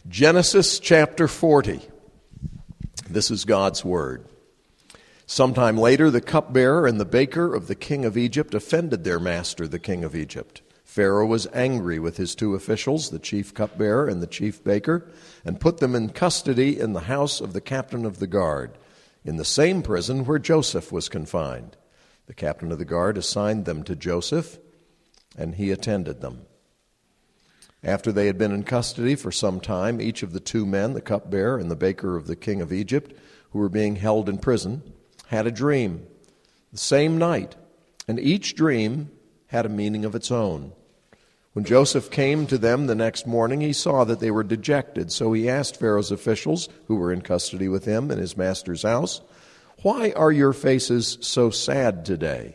Genesis chapter 40. This is God's word. Sometime later, the cupbearer and the baker of the king of Egypt offended their master, the king of Egypt. Pharaoh was angry with his two officials, the chief cupbearer and the chief baker, and put them in custody in the house of the captain of the guard, in the same prison where Joseph was confined. The captain of the guard assigned them to Joseph, and he attended them. After they had been in custody for some time, each of the two men, the cupbearer and the baker of the king of Egypt, who were being held in prison, had a dream the same night, and each dream had a meaning of its own. When Joseph came to them the next morning, he saw that they were dejected. So he asked Pharaoh's officials, who were in custody with him in his master's house, "Why are your faces so sad today?"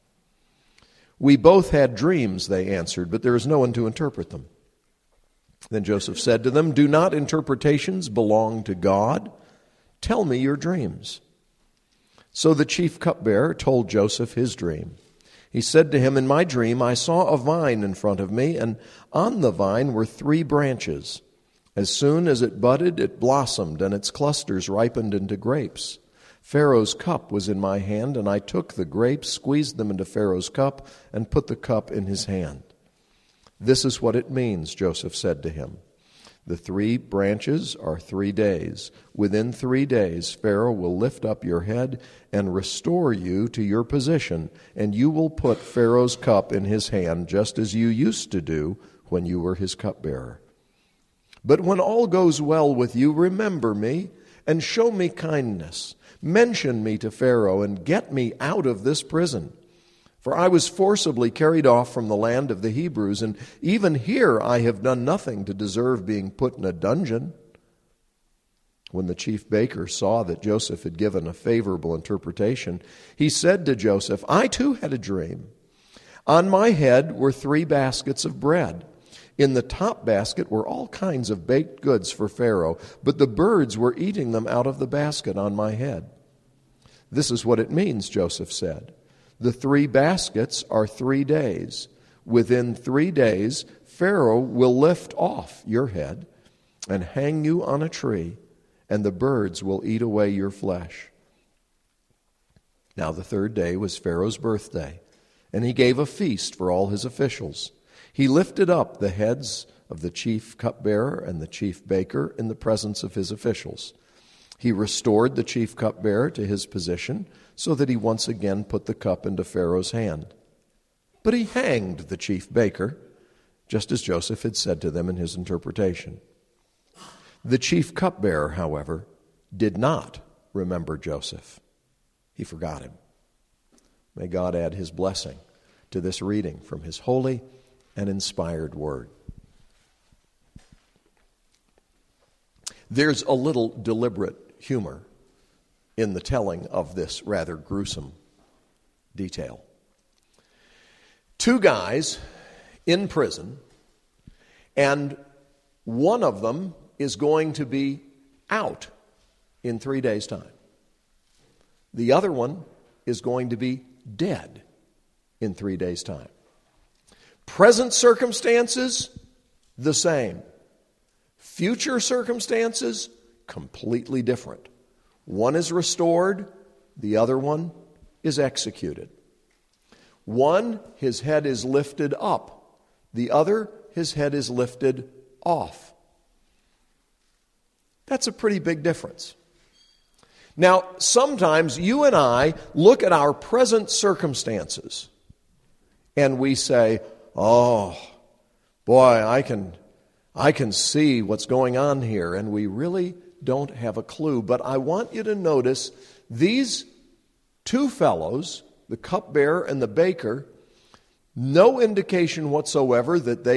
"We both had dreams," they answered, "but there is no one to interpret them." Then Joseph said to them, "Do not interpretations belong to God? Tell me your dreams." So the chief cupbearer told Joseph his dream. He said to him, "In my dream I saw a vine in front of me, and on the vine were 3 branches. As soon as it budded, it blossomed, and its clusters ripened into grapes. Pharaoh's cup was in my hand, and I took the grapes, squeezed them into Pharaoh's cup, and put the cup in his hand." "This is what it means," Joseph said to him. "The 3 branches are 3 days. Within 3 days, Pharaoh will lift up your head and restore you to your position, and you will put Pharaoh's cup in his hand, just as you used to do when you were his cupbearer. But when all goes well with you, remember me and show me kindness. Mention me to Pharaoh and get me out of this prison. For I was forcibly carried off from the land of the Hebrews, and even here I have done nothing to deserve being put in a dungeon." When the chief baker saw that Joseph had given a favorable interpretation, he said to Joseph, "I too had a dream. On my head were 3 baskets of bread. In the top basket were all kinds of baked goods for Pharaoh, but the birds were eating them out of the basket on my head." "This is what it means," Joseph said. "The 3 baskets are 3 days. Within 3 days, Pharaoh will lift off your head and hang you on a tree, and the birds will eat away your flesh." Now the 3rd day was Pharaoh's birthday, and he gave a feast for all his officials. He lifted up the heads of the chief cupbearer and the chief baker in the presence of his officials. He restored the chief cupbearer to his position, so that he once again put the cup into Pharaoh's hand. But he hanged the chief baker, just as Joseph had said to them in his interpretation. The chief cupbearer, however, did not remember Joseph. He forgot him. May God add his blessing to this reading from his holy and inspired word. There's a little deliberate humor in the telling of this rather gruesome detail. 2 guys in prison, and one of them is going to be out in 3 days' time. The other one is going to be dead in 3 days' time. Present circumstances, the same. Future circumstances, completely different. One is restored, the other one is executed. One, his head is lifted up. The other, his head is lifted off. That's a pretty big difference. Now, sometimes you and I look at our present circumstances and we say, "Oh, boy, I can see what's going on here," and we really don't have a clue. But I want you to notice these 2 fellows, the cupbearer and the baker, no indication whatsoever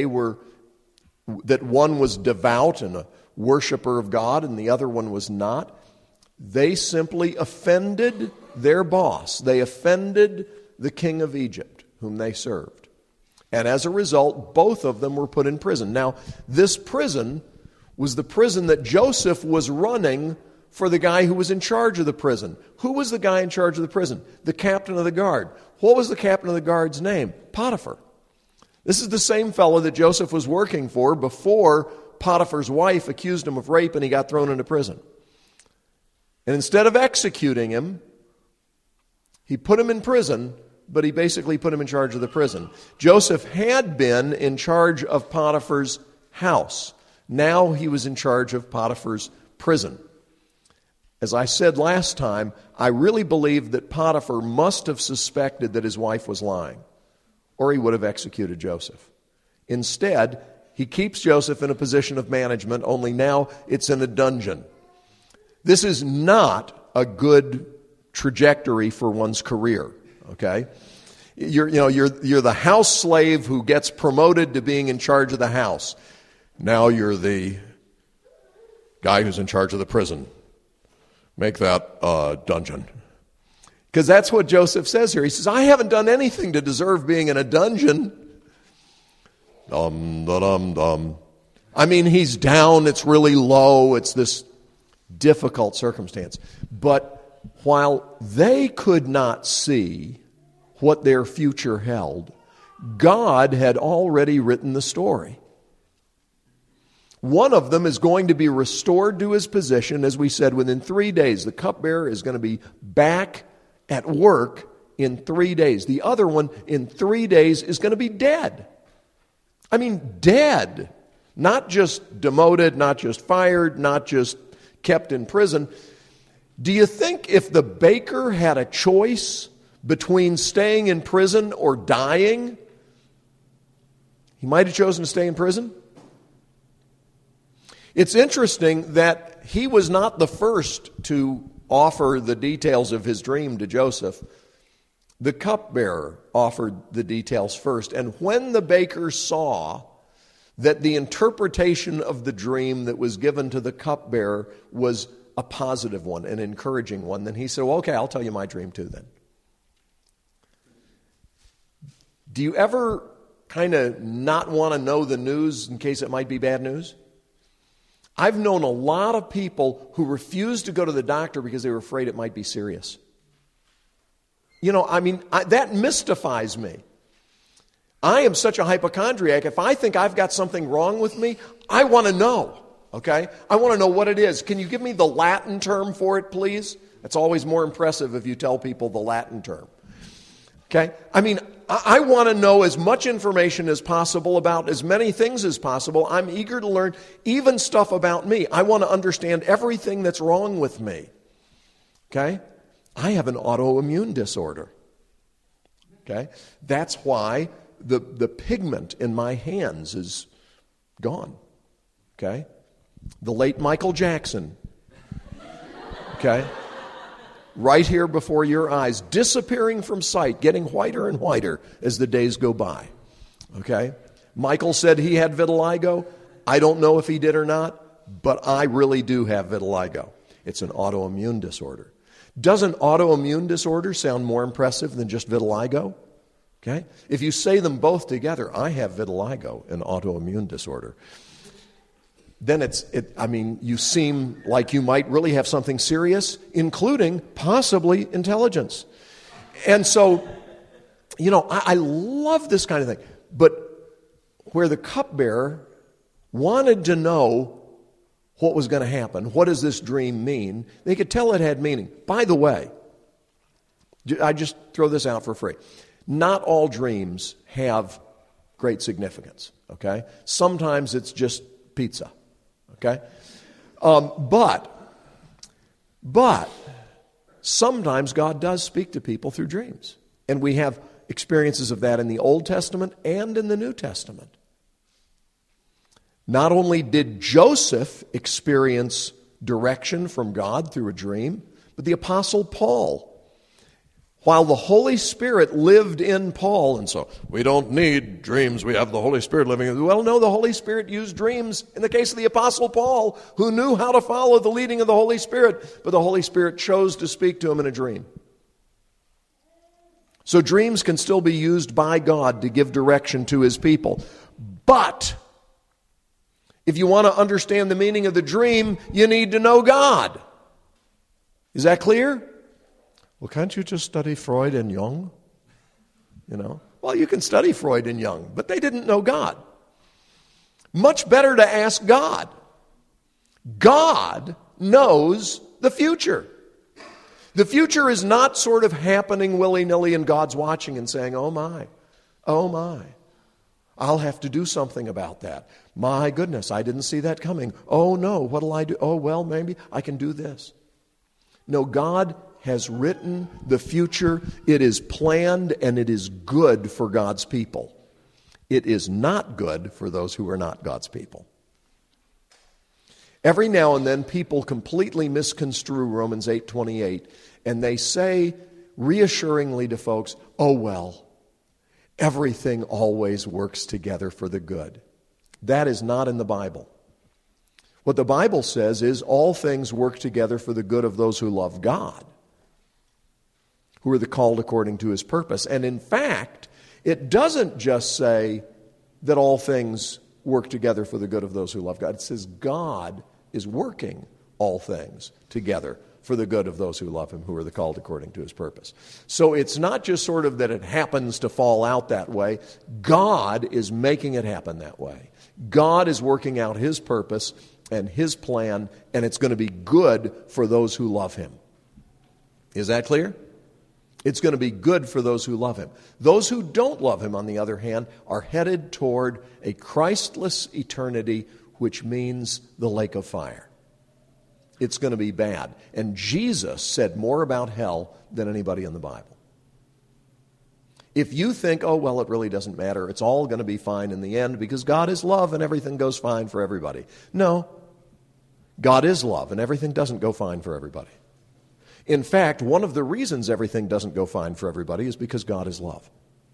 that one was devout and a worshiper of God and the other one was not. They simply offended their boss. They offended the king of Egypt, whom they served. And as a result, both of them were put in prison. Now, this prison was the prison that Joseph was running for the guy who was in charge of the prison. Who was the guy in charge of the prison? The captain of the guard. What was the captain of the guard's name? Potiphar. This is the same fellow that Joseph was working for before Potiphar's wife accused him of rape and he got thrown into prison. And instead of executing him, he put him in prison, but he basically put him in charge of the prison. Joseph had been in charge of Potiphar's house. Now he was in charge of Potiphar's prison. As I said last time, I really believe that Potiphar must have suspected that his wife was lying, or he would have executed Joseph. Instead, he keeps Joseph in a position of management, only now it's in a dungeon. This is not a good trajectory for one's career, okay? You're the house slave who gets promoted to being in charge of the house. Now you're the guy who's in charge of the prison. Make that a dungeon. Because that's what Joseph says here. He says, I haven't done anything to deserve being in a dungeon. Dum. I mean, he's down, it's really low, it's this difficult circumstance. But while they could not see what their future held, God had already written the story. One of them is going to be restored to his position, as we said, within 3 days. The cupbearer is going to be back at work in 3 days. The other one, in 3 days, is going to be dead. I mean, dead. Not just demoted, not just fired, not just kept in prison. Do you think if the baker had a choice between staying in prison or dying, he might have chosen to stay in prison? It's interesting that he was not the first to offer the details of his dream to Joseph. The cupbearer offered the details first. And when the baker saw that the interpretation of the dream that was given to the cupbearer was a positive one, an encouraging one, then he said, well, okay, I'll tell you my dream too then. Do you ever kind of not want to know the news in case it might be bad news? I've known a lot of people who refused to go to the doctor because they were afraid it might be serious. That mystifies me. I am such a hypochondriac. If I think I've got something wrong with me, I want to know, okay? I want to know what it is. Can you give me the Latin term for it, please? It's always more impressive if you tell people the Latin term. Okay? I want to know as much information as possible about as many things as possible. I'm eager to learn even stuff about me. I want to understand everything that's wrong with me. Okay? I have an autoimmune disorder. Okay? That's why the pigment in my hands is gone. Okay? The late Michael Jackson. Okay? Right here before your eyes, disappearing from sight, getting whiter and whiter as the days go by. Okay? Michael said he had vitiligo. I don't know if he did or not, but I really do have vitiligo. It's an autoimmune disorder. Doesn't autoimmune disorder sound more impressive than just vitiligo? Okay? If you say them both together, I have vitiligo, an autoimmune disorder, then you seem like you might really have something serious, including possibly intelligence. And so, I love this kind of thing. But where the cupbearer wanted to know what was going to happen, what does this dream mean, they could tell it had meaning. By the way, I just throw this out for free. Not all dreams have great significance, okay? Sometimes it's just pizza. Okay? But sometimes God does speak to people through dreams. And we have experiences of that in the Old Testament and in the New Testament. Not only did Joseph experience direction from God through a dream, but the Apostle Paul. While the Holy Spirit lived in Paul, and so we don't need dreams, we have the Holy Spirit living in us. Well, no, the Holy Spirit used dreams in the case of the Apostle Paul, who knew how to follow the leading of the Holy Spirit, but the Holy Spirit chose to speak to him in a dream. So dreams can still be used by God to give direction to his people. But if you want to understand the meaning of the dream, you need to know God. Is that clear? Well, can't you just study Freud and Jung? Well, you can study Freud and Jung, but they didn't know God. Much better to ask God. God knows the future. The future is not sort of happening willy-nilly and God's watching and saying, oh my, I'll have to do something about that. My goodness, I didn't see that coming. Oh no, what'll I do? Oh well, maybe I can do this. No, God has written the future. It is planned and it is good for God's people. It is not good for those who are not God's people. Every now and then people completely misconstrue Romans 8:28 and they say reassuringly to folks, oh well, everything always works together for the good. That is not in the Bible. What the Bible says is all things work together for the good of those who love God, who are the called according to His purpose. And in fact, it doesn't just say that all things work together for the good of those who love God. It says God is working all things together for the good of those who love Him, who are the called according to His purpose. So it's not just sort of that it happens to fall out that way. God is making it happen that way. God is working out His purpose and His plan, and it's going to be good for those who love Him. Is that clear? It's going to be good for those who love Him. Those who don't love Him, on the other hand, are headed toward a Christless eternity, which means the lake of fire. It's going to be bad. And Jesus said more about hell than anybody in the Bible. If you think, oh, well, it really doesn't matter, it's all going to be fine in the end because God is love and everything goes fine for everybody. No, God is love and everything doesn't go fine for everybody. In fact, one of the reasons everything doesn't go fine for everybody is because God is love.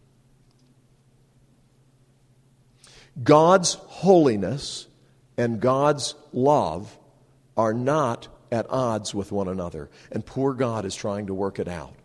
God's holiness and God's love are not at odds with one another, and poor God is trying to work it out.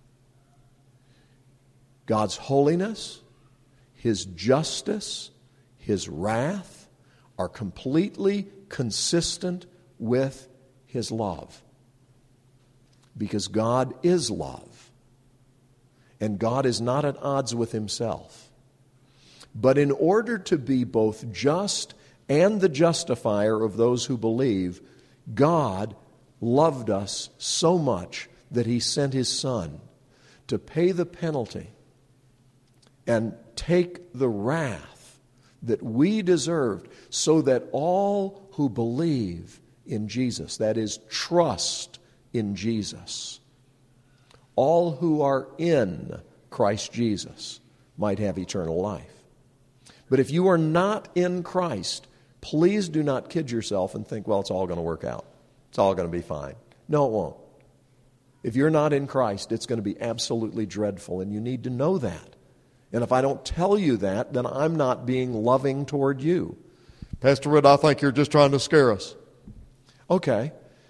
God's holiness, His justice, His wrath are completely consistent with His love. Because God is love. And God is not at odds with Himself. But in order to be both just and the justifier of those who believe, God loved us so much that He sent His Son to pay the penalty and take the wrath that we deserved so that all who believe in Jesus, that is, trust in Jesus, all who are in Christ Jesus might have eternal life. But if you are not in Christ, please do not kid yourself and think, well, it's all going to work out. It's all going to be fine. No, it won't. If you're not in Christ, it's going to be absolutely dreadful, and you need to know that. And if I don't tell you that, then I'm not being loving toward you. Pastor Wood, I think you're just trying to scare us. Okay.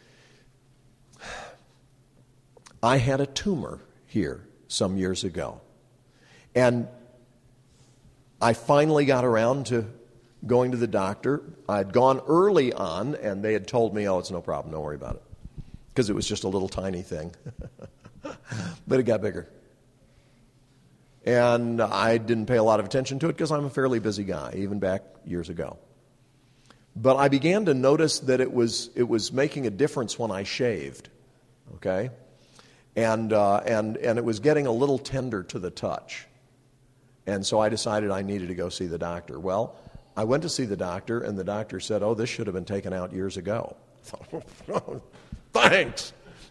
I had a tumor here some years ago. And I finally got around to going to the doctor. I'd gone early on, and they had told me, oh, it's no problem, don't worry about it. Because it was just a little tiny thing. But it got bigger. And I didn't pay a lot of attention to it because I'm a fairly busy guy, even back years ago. But I began to notice that it was making a difference when I shaved, okay? And it was getting a little tender to the touch. And so I decided I needed to go see the doctor. Well, I went to see the doctor, and the doctor said, oh, this should have been taken out years ago. I thought, thanks.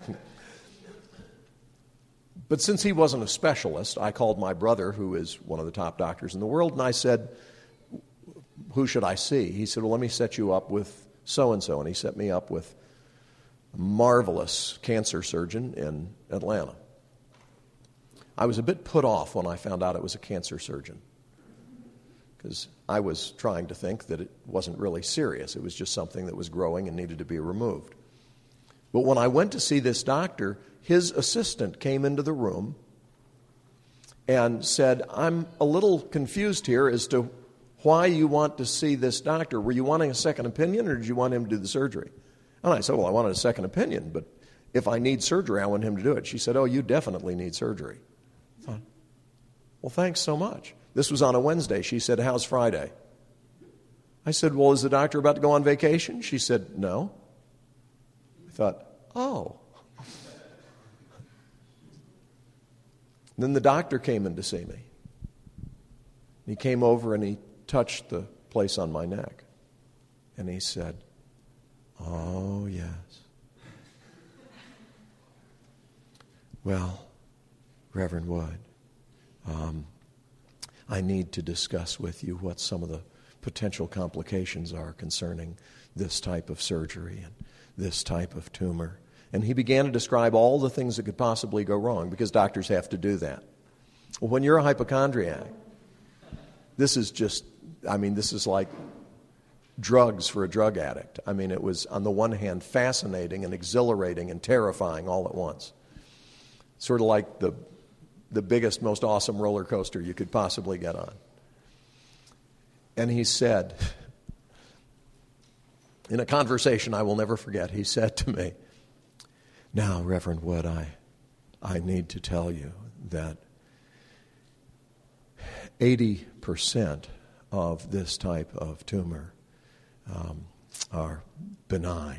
But since he wasn't a specialist, I called my brother, who is one of the top doctors in the world, and I said, who should I see? He said, well, let me set you up with so-and-so. And he set me up with a marvelous cancer surgeon in Atlanta. I was a bit put off when I found out it was a cancer surgeon, because I was trying to think that it wasn't really serious. It was just something that was growing and needed to be removed. But when I went to see this doctor, his assistant came into the room and said, I'm a little confused here as to why you want to see this doctor. Were you wanting a second opinion, or did you want him to do the surgery? And I said, well, I wanted a second opinion, but if I need surgery, I want him to do it. She said, oh, you definitely need surgery. I thought, well, thanks so much. This was on a Wednesday. She said, how's Friday? I said, well, is the doctor about to go on vacation? She said, no. I thought, oh. Then the doctor came in to see me. He came over and he touched the place on my neck. And he said, oh, yes. Well, Reverend Wood, I need to discuss with you what some of the potential complications are concerning this type of surgery and this type of tumor. And he began to describe all the things that could possibly go wrong, because doctors have to do that. Well, when you're a hypochondriac, this is like drugs for a drug addict. I mean, it was, on the one hand, fascinating and exhilarating and terrifying all at once. Sort of like the biggest, most awesome roller coaster you could possibly get on. And he said, in a conversation I will never forget, he said to me, now, Reverend Wood, I need to tell you that 80% of this type of tumor are benign.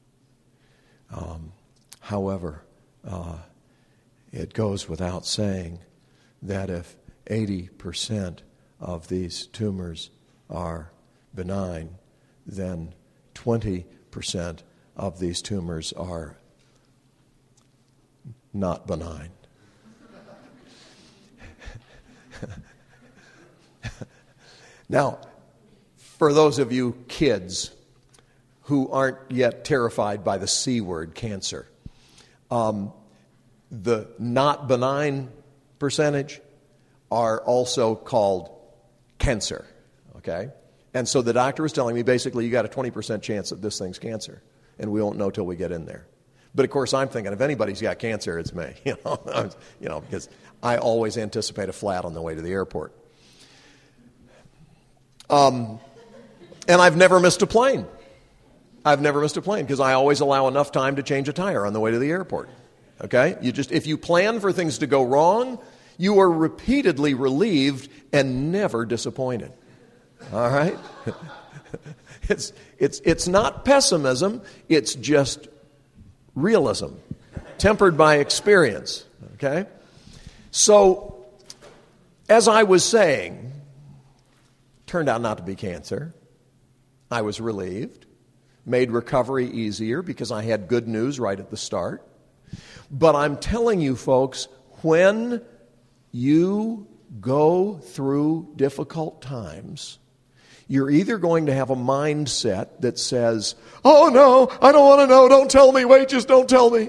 However, it goes without saying that if 80% of these tumors are benign, then 20% of these tumors are not benign. Now, for those of you kids who aren't yet terrified by the C word, cancer, the not benign percentage are also called cancer, okay? And so the doctor was telling me, basically, you got a 20% chance that this thing's cancer, and we won't know till we get in there. But of course, I'm thinking, if anybody's got cancer, it's me, because I always anticipate a flat on the way to the airport. And I've never missed a plane. I've never missed a plane because I always allow enough time to change a tire on the way to the airport. Okay? If you plan for things to go wrong, you are repeatedly relieved and never disappointed. All right? It's not pessimism, it's just realism, tempered by experience. Okay? So, as I was saying, turned out not to be cancer. I was relieved, made recovery easier because I had good news right at the start. But I'm telling you, folks, when you go through difficult times, you're either going to have a mindset that says, oh no, I don't want to know, don't tell me, wait, just don't tell me.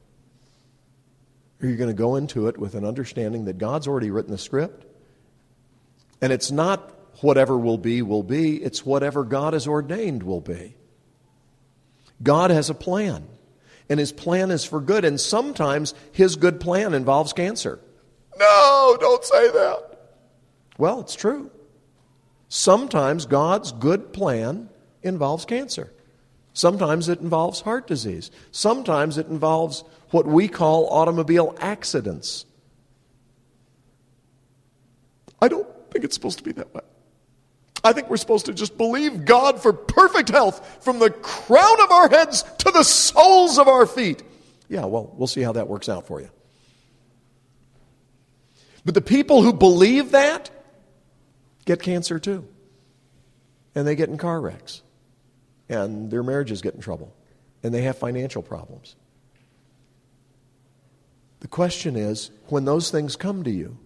Or you're going to go into it with an understanding that God's already written the script. And it's not whatever will be, it's whatever God has ordained will be. God has a plan, and His plan is for good, and sometimes His good plan involves cancer. No, don't say that. Well, it's true. Sometimes God's good plan involves cancer. Sometimes it involves heart disease. Sometimes it involves what we call automobile accidents. I don't think it's supposed to be that way. I think we're supposed to just believe God for perfect health from the crown of our heads to the soles of our feet. Yeah, well, we'll see how that works out for you. But the people who believe that get cancer too. And they get in car wrecks. And their marriages get in trouble. And they have financial problems. The question is, when those things come to you,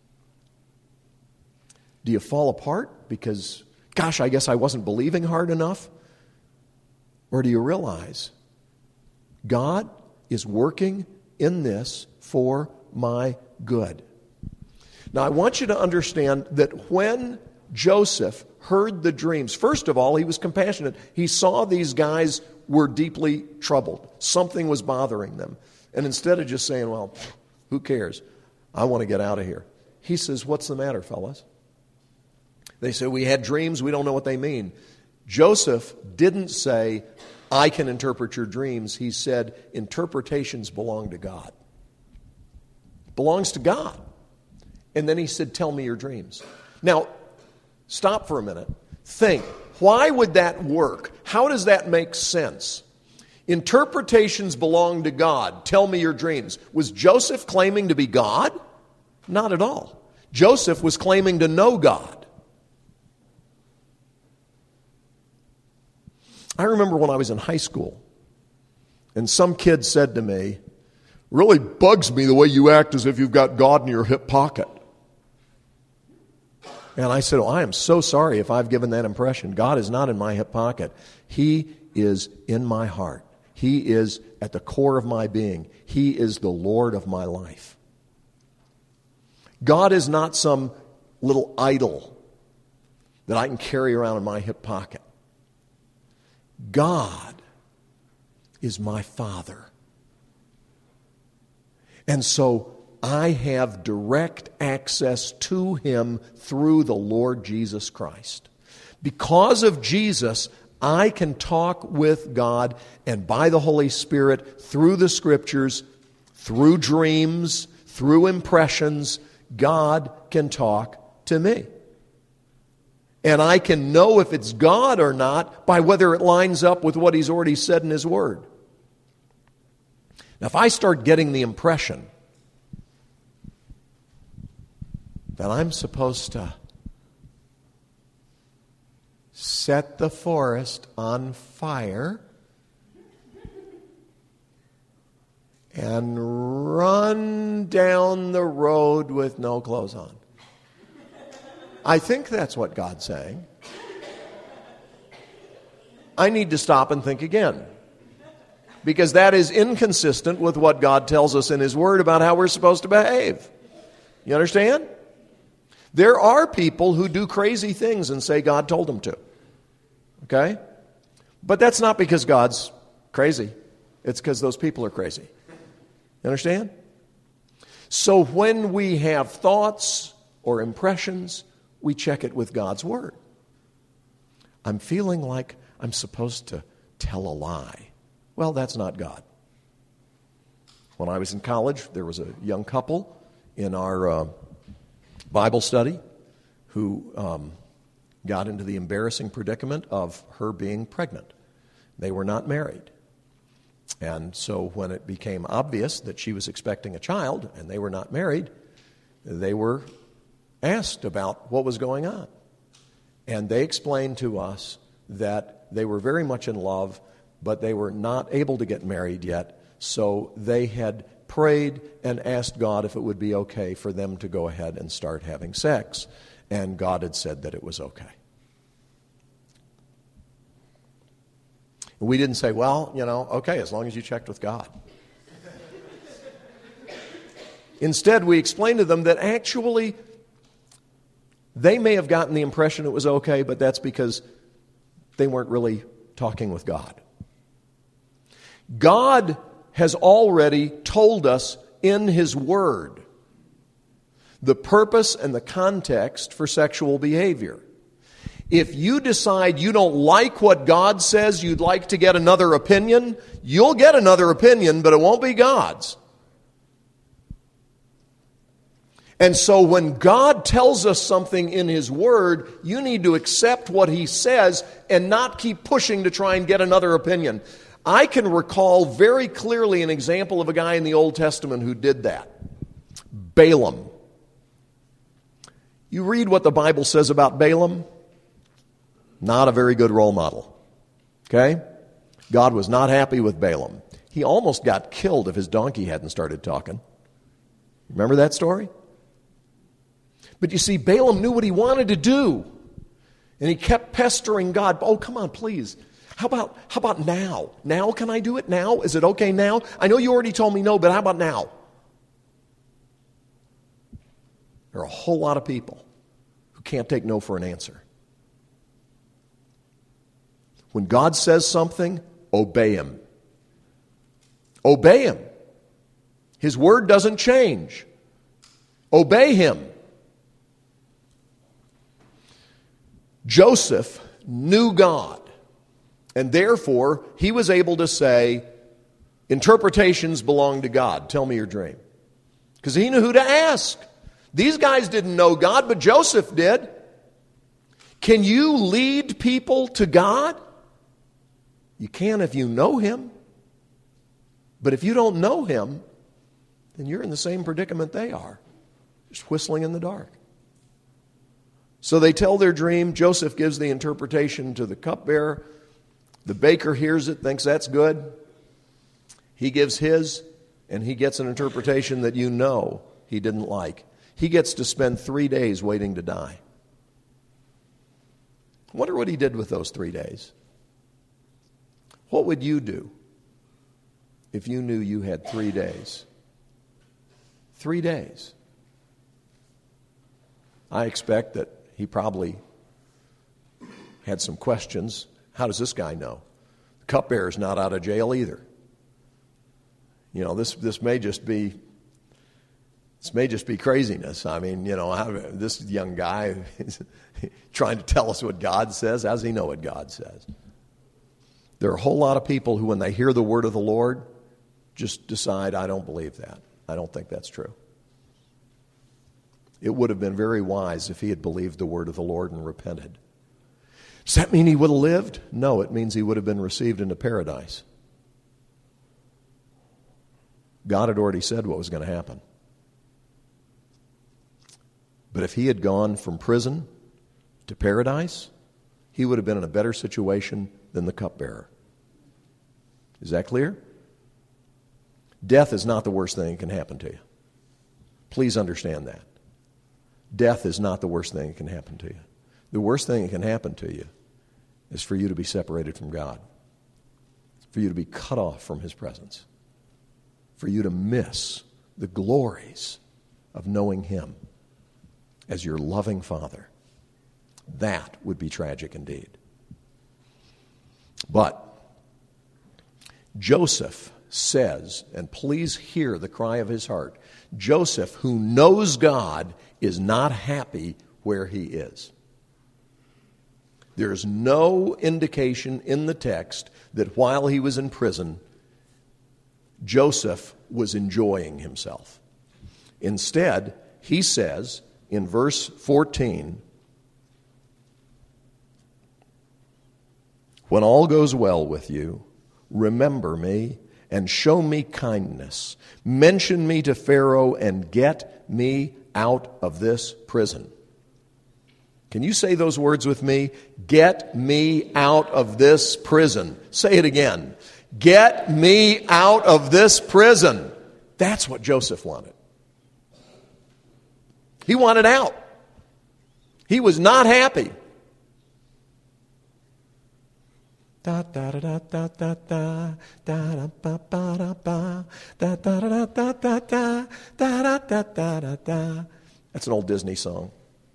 do you fall apart because, gosh, I guess I wasn't believing hard enough? Or do you realize God is working in this for my good? Now, I want you to understand that when Joseph heard the dreams, first of all, he was compassionate. He saw these guys were deeply troubled. Something was bothering them. And instead of just saying, well, who cares? I want to get out of here. He says, what's the matter, fellas? They say, we had dreams, we don't know what they mean. Joseph didn't say, I can interpret your dreams. He said, interpretations belong to God. Belongs to God. And then he said, tell me your dreams. Now, stop for a minute. Think, Why would that work? How does that make sense? Interpretations belong to God. Tell me your dreams. Was Joseph claiming to be God? Not at all. Joseph was claiming to know God. I remember when I was in high school, and some kid said to me, "Really bugs me the way you act as if you've got God in your hip pocket." And I said, "Oh, I am so sorry if I've given that impression. God is not in my hip pocket. He is in my heart. He is at the core of my being. He is the Lord of my life. God is not some little idol that I can carry around in my hip pocket. God is my Father. And so I have direct access to Him through the Lord Jesus Christ. Because of Jesus, I can talk with God, and by the Holy Spirit, through the Scriptures, through dreams, through impressions, God can talk to me. And I can know if it's God or not by whether it lines up with what He's already said in His Word. Now, if I start getting the impression that I'm supposed to set the forest on fire and run down the road with no clothes on, I think that's what God's saying. I need to stop and think again, because that is inconsistent with what God tells us in His Word about how we're supposed to behave. You understand? There are people who do crazy things and say God told them to. Okay? But that's not because God's crazy. It's because those people are crazy. You understand? So when we have thoughts or impressions, we check it with God's Word. I'm feeling like I'm supposed to tell a lie. Well, that's not God. When I was in college, there was a young couple in our Bible study who got into the embarrassing predicament of her being pregnant. They were not married. And so when it became obvious that she was expecting a child and they were not married, they were asked about what was going on. And they explained to us that they were very much in love, but they were not able to get married yet. So they had prayed and asked God if it would be okay for them to go ahead and start having sex. And God had said that it was okay. We didn't say, well, okay, as long as you checked with God. Instead, we explained to them that actually they may have gotten the impression it was okay, but that's because they weren't really talking with God. God has already told us in His Word the purpose and the context for sexual behavior. If you decide you don't like what God says, you'd like to get another opinion, you'll get another opinion, but it won't be God's. And so when God tells us something in His Word, you need to accept what He says and not keep pushing to try and get another opinion. I can recall very clearly an example of a guy in the Old Testament who did that. Balaam. You read what the Bible says about Balaam. Not a very good role model. Okay? God was not happy with Balaam. He almost got killed if his donkey hadn't started talking. Remember that story? But you see, Balaam knew what he wanted to do. And he kept pestering God. Oh, come on, please. How about now? Now, can I do it now? Is it okay now? I know you already told me no, but how about now? There are a whole lot of people who can't take no for an answer. When God says something, obey Him. Obey Him. His Word doesn't change. Obey Him. Joseph knew God, and therefore he was able to say, interpretations belong to God. Tell me your dream. Because he knew who to ask. These guys didn't know God, but Joseph did. Can you lead people to God? You can if you know Him. But if you don't know Him, then you're in the same predicament they are, just whistling in the dark. So they tell their dream. Joseph gives the interpretation to the cupbearer. The baker hears it, thinks that's good. He gives his, and he gets an interpretation that you know he didn't like. He gets to spend 3 days waiting to die. I wonder what he did with those 3 days. What would you do if you knew you had 3 days? 3 days. I expect that he probably had some questions. How does this guy know? The cupbearer's not out of jail either. You know, this may just be craziness. I mean, you know, this young guy is trying to tell us what God says. How does he know what God says? There are a whole lot of people who, when they hear the word of the Lord, just decide, I don't believe that. I don't think that's true. It would have been very wise if he had believed the word of the Lord and repented. Does that mean he would have lived? No, it means he would have been received into paradise. God had already said what was going to happen. But if he had gone from prison to paradise, he would have been in a better situation than the cupbearer. Is that clear? Death is not the worst thing that can happen to you. Please understand that. Death is not the worst thing that can happen to you. The worst thing that can happen to you is for you to be separated from God, for you to be cut off from His presence, for you to miss the glories of knowing Him as your loving Father. That would be tragic indeed. But Joseph says, and please hear the cry of his heart, Joseph, who knows God, is not happy where he is. There is no indication in the text that while he was in prison, Joseph was enjoying himself. Instead, he says in verse 14, when all goes well with you, remember me and show me kindness. Mention me to Pharaoh and get me out of this prison. Can you say those words with me? Get me out of this prison. Say it again. Get me out of this prison. That's what Joseph wanted. He wanted out. He was not happy. That's an old Disney song.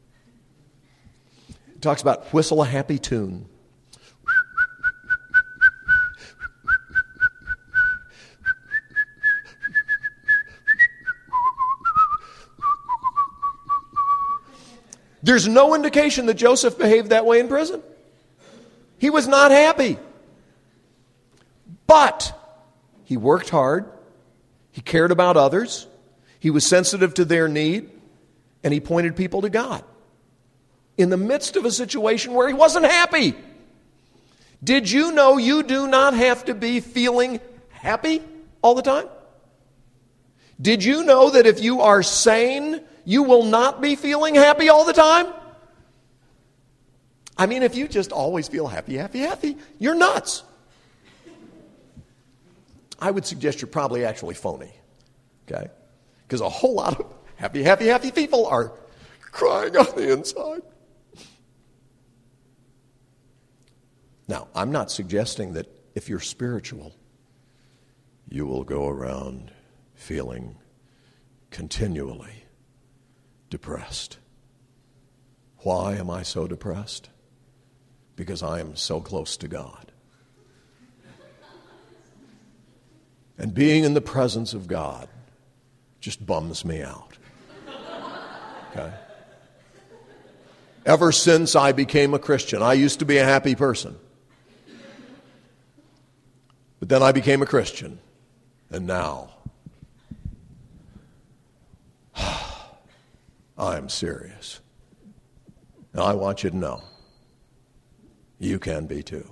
It talks about whistle a happy tune. There's no indication that Joseph behaved that way in prison. He was not happy. But he worked hard. He cared about others. He was sensitive to their need. And he pointed people to God in the midst of a situation where he wasn't happy. Did you know you do not have to be feeling happy all the time? Did you know that if you are sane, you will not be feeling happy all the time? I mean, if you just always feel happy, you're nuts. I would suggest you're probably actually phony, okay? Because a whole lot of happy people are crying on the inside. Now, I'm not suggesting that if you're spiritual, you will go around feeling continually depressed. Why am I so depressed? Because I am so close to God. And being in the presence of God just bums me out. Okay? Ever since I became a Christian, I used to be a happy person. But then I became a Christian. And now, I'm serious. And I want you to know, You can be too.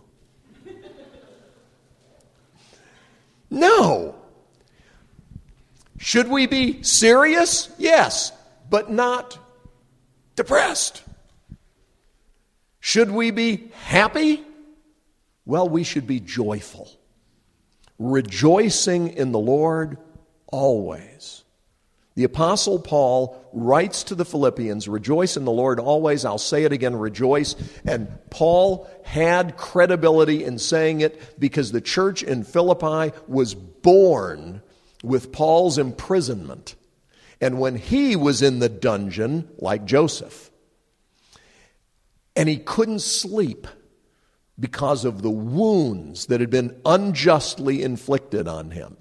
No. Should we be serious? Yes, but not depressed. Should we be happy? Well, we should be joyful, rejoicing in the Lord always. The Apostle Paul writes to the Philippians, rejoice in the Lord always. I'll say it again, rejoice. And Paul had credibility in saying it because the church in Philippi was born with Paul's imprisonment. And when he was in the dungeon, like Joseph, and he couldn't sleep because of the wounds that had been unjustly inflicted on him,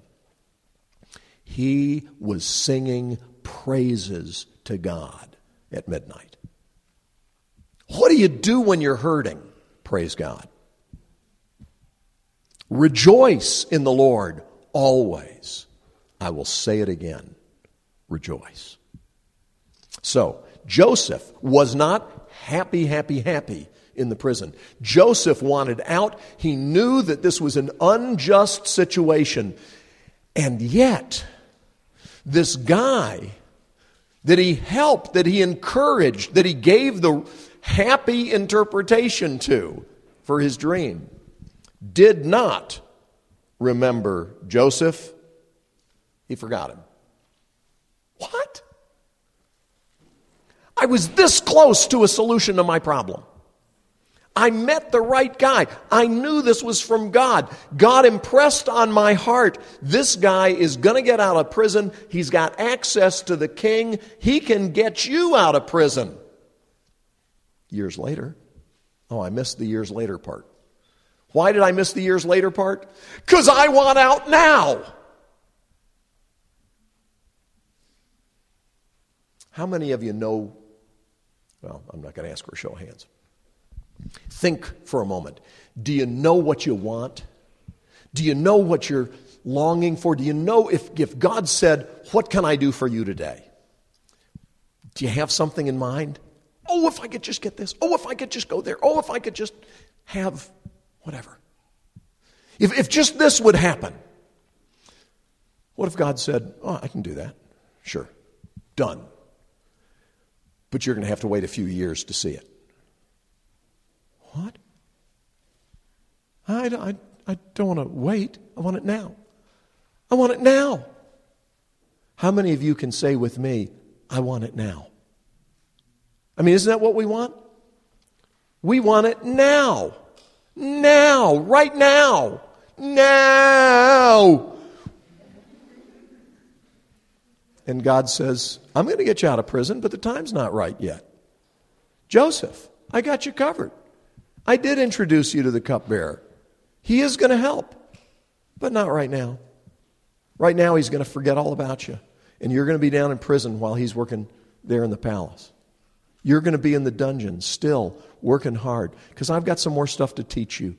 he was singing praises to God at midnight. What do you do when you're hurting? Praise God. Rejoice in the Lord always. I will say it again. Rejoice. So, Joseph was not happy in the prison. Joseph wanted out. He knew that this was an unjust situation. And yet, this guy that he helped, that he encouraged, that he gave the happy interpretation to for his dream, did not remember Joseph. He forgot him. What? I was this close to a solution to my problem. I met the right guy. I knew this was from God. God impressed on my heart, this guy is going to get out of prison. He's got access to the king. He can get you out of prison. Years later. Oh, I missed the years later part. Why did I miss the years later part? Because I want out now. How many of you know, well, I'm not going to ask for a show of hands. Think for a moment. Do you know what you want? Do you know what you're longing for? Do you know if God said, what can I do for you today? Do you have something in mind? Oh, if I could just get this. Oh, if I could just go there. Oh, if I could just have whatever. If just this would happen. What if God said, oh, I can do that. Sure. Done. But you're going to have to wait a few years to see it. What? I don't want to wait. I want it now. I want it now. How many of you can say with me, I want it now? I mean, isn't that what we want? We want it now. Now. Right now. Now. And God says, I'm going to get you out of prison, but the time's not right yet. Joseph, I got you covered. I did introduce you to the cupbearer. He is going to help, but not right now. Right now, he's going to forget all about you, and you're going to be down in prison while he's working there in the palace. You're going to be in the dungeon, still working hard, because I've got some more stuff to teach you.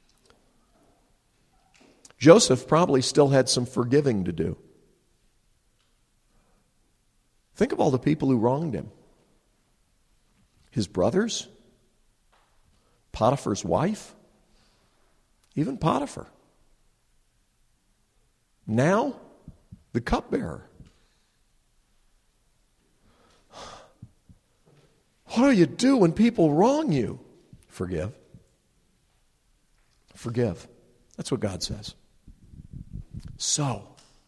Joseph probably still had some forgiving to do. Think of all the people who wronged him. His brothers, Potiphar's wife, even Potiphar. Now, the cupbearer. What do you do when people wrong you? Forgive. Forgive. That's what God says. So,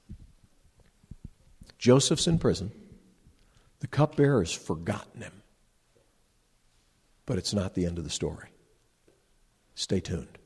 Joseph's in prison. The cupbearer has forgotten him. But it's not the end of the story. Stay tuned.